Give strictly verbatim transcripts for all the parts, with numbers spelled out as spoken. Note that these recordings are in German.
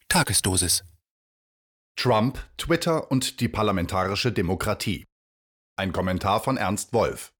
Tagesdosis. Trump, Twitter und die parlamentarische Demokratie. Ein Kommentar von Ernst Wolf.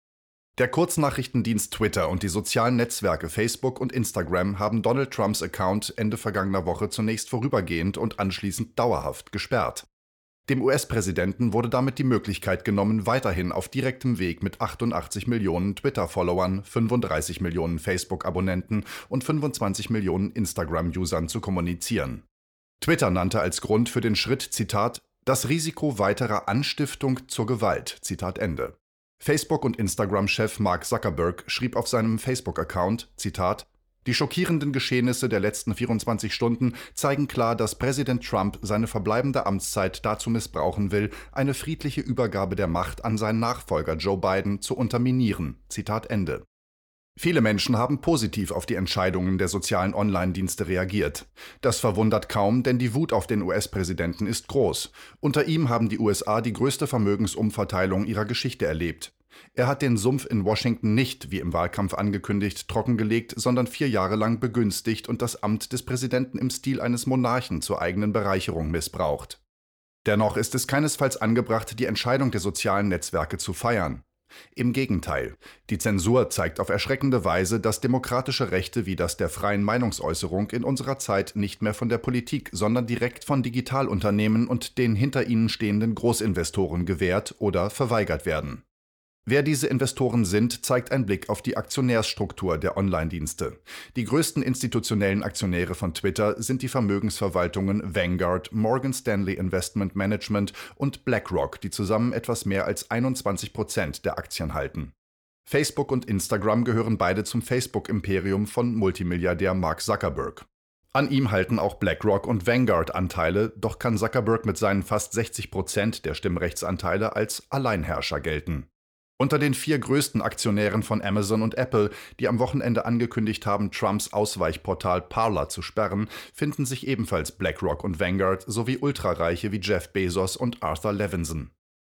Der Kurznachrichtendienst Twitter und die sozialen Netzwerke Facebook und Instagram haben Donald Trumps Account Ende vergangener Woche zunächst vorübergehend und anschließend dauerhaft gesperrt. Dem U S-Präsidenten wurde damit die Möglichkeit genommen, weiterhin auf direktem Weg mit achtundachtzig Millionen Twitter-Followern, fünfunddreißig Millionen Facebook-Abonnenten und fünfundzwanzig Millionen Instagram-Usern zu kommunizieren. Twitter nannte als Grund für den Schritt, Zitat, das Risiko weiterer Anstiftung zur Gewalt, Zitat Ende. Facebook- und Instagram-Chef Mark Zuckerberg schrieb auf seinem Facebook-Account, Zitat, die schockierenden Geschehnisse der letzten vierundzwanzig Stunden zeigen klar, dass Präsident Trump seine verbleibende Amtszeit dazu missbrauchen will, eine friedliche Übergabe der Macht an seinen Nachfolger Joe Biden zu unterminieren. Zitat Ende. Viele Menschen haben positiv auf die Entscheidungen der sozialen Online-Dienste reagiert. Das verwundert kaum, denn die Wut auf den U S-Präsidenten ist groß. Unter ihm haben die U S A die größte Vermögensumverteilung ihrer Geschichte erlebt. Er hat den Sumpf in Washington nicht, wie im Wahlkampf angekündigt, trockengelegt, sondern vier Jahre lang begünstigt und das Amt des Präsidenten im Stil eines Monarchen zur eigenen Bereicherung missbraucht. Dennoch ist es keinesfalls angebracht, die Entscheidung der sozialen Netzwerke zu feiern. Im Gegenteil, die Zensur zeigt auf erschreckende Weise, dass demokratische Rechte wie das der freien Meinungsäußerung in unserer Zeit nicht mehr von der Politik, sondern direkt von Digitalunternehmen und den hinter ihnen stehenden Großinvestoren gewährt oder verweigert werden. Wer diese Investoren sind, zeigt ein Blick auf die Aktionärsstruktur der Online-Dienste. Die größten institutionellen Aktionäre von Twitter sind die Vermögensverwaltungen Vanguard, Morgan Stanley Investment Management und BlackRock, die zusammen etwas mehr als einundzwanzig Prozent der Aktien halten. Facebook und Instagram gehören beide zum Facebook-Imperium von Multimilliardär Mark Zuckerberg. An ihm halten auch BlackRock und Vanguard Anteile, doch kann Zuckerberg mit seinen fast sechzig Prozent der Stimmrechtsanteile als Alleinherrscher gelten. Unter den vier größten Aktionären von Amazon und Apple, die am Wochenende angekündigt haben, Trumps Ausweichportal Parler zu sperren, finden sich ebenfalls BlackRock und Vanguard sowie Ultrareiche wie Jeff Bezos und Arthur Levinson.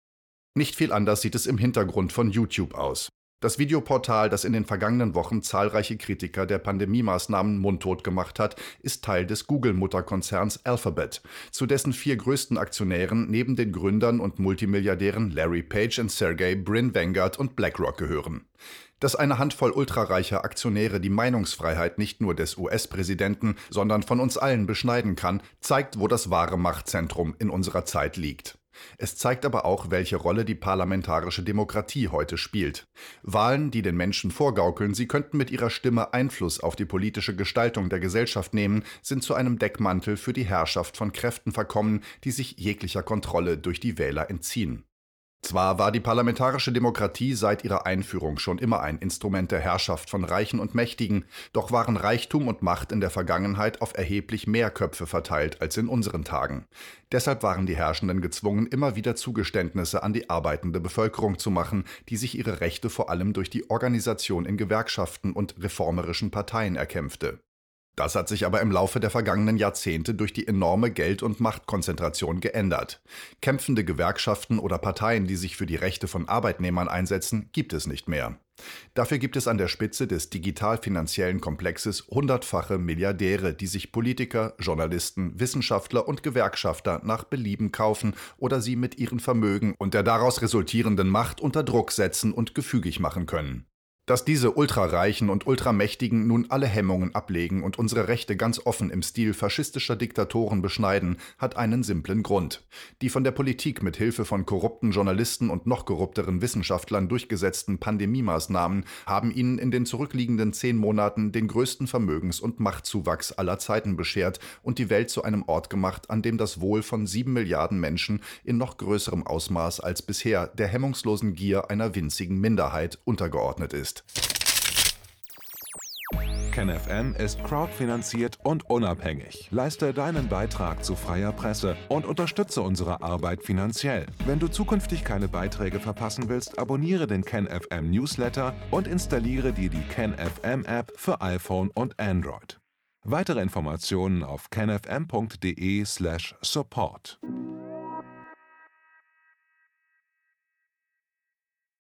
Nicht viel anders sieht es im Hintergrund von YouTube aus. Das Videoportal, das in den vergangenen Wochen zahlreiche Kritiker der Pandemiemaßnahmen mundtot gemacht hat, ist Teil des Google-Mutterkonzerns Alphabet, zu dessen vier größten Aktionären neben den Gründern und Multimilliardären Larry Page und Sergey Brin Vanguard und BlackRock gehören. Dass eine Handvoll ultrareicher Aktionäre die Meinungsfreiheit nicht nur des U S-Präsidenten, sondern von uns allen beschneiden kann, zeigt, wo das wahre Machtzentrum in unserer Zeit liegt. Es zeigt aber auch, welche Rolle die parlamentarische Demokratie heute spielt. Wahlen, die den Menschen vorgaukeln, sie könnten mit ihrer Stimme Einfluss auf die politische Gestaltung der Gesellschaft nehmen, sind zu einem Deckmantel für die Herrschaft von Kräften verkommen, die sich jeglicher Kontrolle durch die Wähler entziehen. Zwar war die parlamentarische Demokratie seit ihrer Einführung schon immer ein Instrument der Herrschaft von Reichen und Mächtigen, doch waren Reichtum und Macht in der Vergangenheit auf erheblich mehr Köpfe verteilt als in unseren Tagen. Deshalb waren die Herrschenden gezwungen, immer wieder Zugeständnisse an die arbeitende Bevölkerung zu machen, die sich ihre Rechte vor allem durch die Organisation in Gewerkschaften und reformerischen Parteien erkämpfte. Das hat sich aber im Laufe der vergangenen Jahrzehnte durch die enorme Geld- und Machtkonzentration geändert. Kämpfende Gewerkschaften oder Parteien, die sich für die Rechte von Arbeitnehmern einsetzen, gibt es nicht mehr. Dafür gibt es an der Spitze des digital-finanziellen Komplexes hundertfache Milliardäre, die sich Politiker, Journalisten, Wissenschaftler und Gewerkschafter nach Belieben kaufen oder sie mit ihren Vermögen und der daraus resultierenden Macht unter Druck setzen und gefügig machen können. Dass diese Ultrareichen und Ultramächtigen nun alle Hemmungen ablegen und unsere Rechte ganz offen im Stil faschistischer Diktatoren beschneiden, hat einen simplen Grund. Die von der Politik mit Hilfe von korrupten Journalisten und noch korrupteren Wissenschaftlern durchgesetzten Pandemiemaßnahmen haben ihnen in den zurückliegenden zehn Monaten den größten Vermögens- und Machtzuwachs aller Zeiten beschert und die Welt zu einem Ort gemacht, an dem das Wohl von sieben Milliarden Menschen in noch größerem Ausmaß als bisher der hemmungslosen Gier einer winzigen Minderheit untergeordnet ist. KenFM ist crowdfinanziert und unabhängig. Leiste deinen Beitrag zu freier Presse und unterstütze unsere Arbeit finanziell. Wenn du zukünftig keine Beiträge verpassen willst, abonniere den KenFM Newsletter und installiere dir die KenFM App für iPhone und Android. Weitere Informationen auf kenfm punkt de slash support.